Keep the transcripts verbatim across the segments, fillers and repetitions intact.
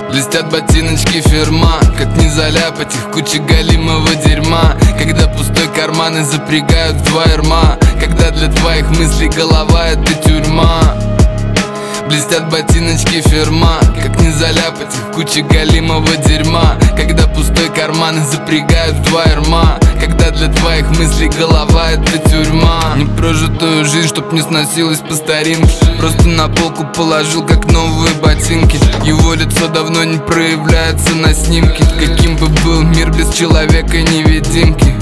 Блестят ботиночки фирма, как не заляпать их кучей галимого дерьма. Когда пустой карман и запрягают в два ярма, когда для твоих мыслей голова — это тюрьма. Блестят ботиночки фирма, как не заляпать их кучей галимого дерьма. Когда пустой карман и запрягают в два ярма, когда для твоих мыслей голова — это тюрьма. Непрожитую жизнь, чтоб не сносилась по старинке, просто на полку положил, как новые ботинки. Его лицо давно не проявляется на снимке. Каким бы был мир без человека-невидимки?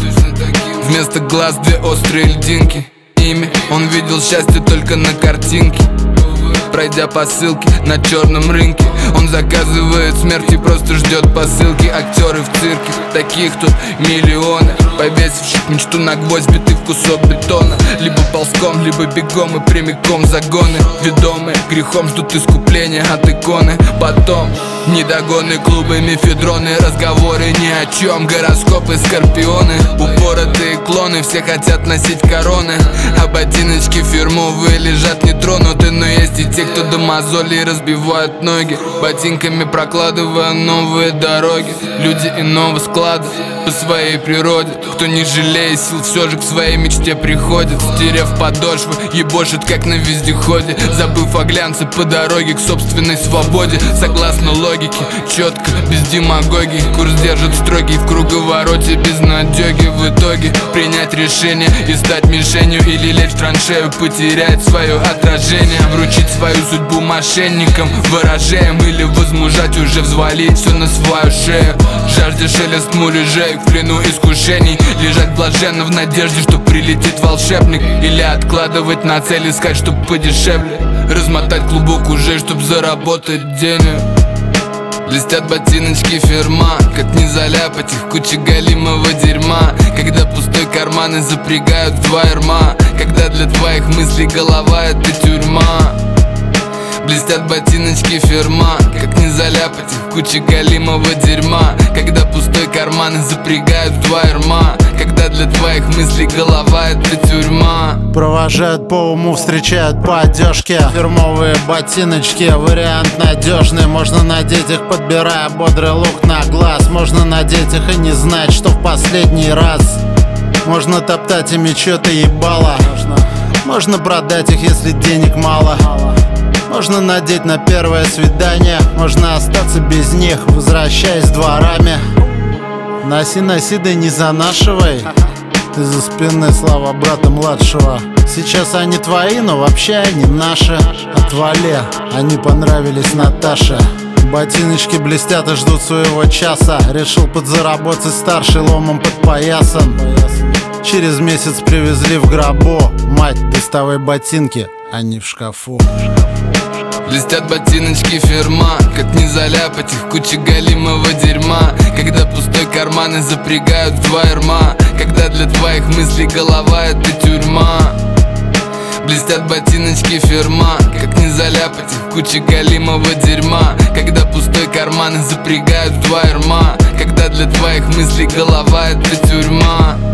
Вместо глаз две острые льдинки. Ими он видел счастье только на картинке. Пройдя по ссылке на черном рынке, он заказывает смерть и просто ждет посылки. Актеры в цирке, таких тут миллионы, повесивших мечту на гвоздь, битый в кусок бетона. Либо ползком, либо бегом и прямиком в загоны. Ведомые грехом ждут искупления от иконы. Потом недогоны, клубы, мефедроны, разговоры ни о чем, гороскопы, скорпионы. Упоротые клоны, все хотят носить короны, а ботиночки фирмовые лежат нетронуты. Но есть и те, кто до мозолей разбивают ноги, ботинками прокладывая новые дороги. Люди иного склада по своей природе, кто не жалея сил все же к своей мечте приходит. Стерев подошвы, ебошит как на вездеходе, забыв о глянце по дороге к собственной свободе. Согласно логике, четко, без демагогии, курс держит строгий в круговороте безнадеги. В итоге принять решение и стать мишенью, или лечь в траншею, потерять свое отражение, вручить свою судьбу мошенникам, ворожеям, или возмужать, уже взвалить все на свою шею. Жажде шелест муляжей, в плену искушений, лежать блаженно в надежде, что прилетит волшебник, или откладывать на цель, искать, чтоб подешевле, размотать клубок уже, чтоб заработать денег. Блестят ботиночки фирма, как не заляпать их кучей галимого дерьма. Когда пустой карман и запрягают в два ярма, когда для твоих мыслей голова — это тюрьма. Блестят ботиночки фирма, как не заляпать их кучей галимого дерьма. Когда пустой карман и запрягают в два ярма, когда для твоих мыслей голова — это тюрьма. Провожают по уму, встречают по одежке. Фирмовые ботиночки, вариант надежный. Можно надеть их, подбирая бодрый лук на глаз. Можно надеть их и не знать, что в последний раз. Можно топтать ими чё-то ебало. Можно продать их, если денег мало. Можно надеть на первое свидание, можно остаться без них, возвращаясь дворами. Носи, носи, да не занашивай. Из-за спины слава брата младшего. Сейчас они твои, но вообще они наши. Отвали, они понравились Наташе. Ботиночки блестят и ждут своего часа. Решил подзаработать старший, ломом подпоясан. Через месяц привезли в гробу. Мать, доставай ботинки, они в шкафу. Блестят ботиночки фирма, как не заляпать их кучей галимого дерьма. Когда пустой карман и запрягают в два ярма, когда для твоих мыслей голова — это тюрьма. Блестят ботиночки фирма, как не заляпать их кучей галимого дерьма. Когда пустой карман и запрягают в два ярма, когда для твоих мыслей голова — это тюрьма.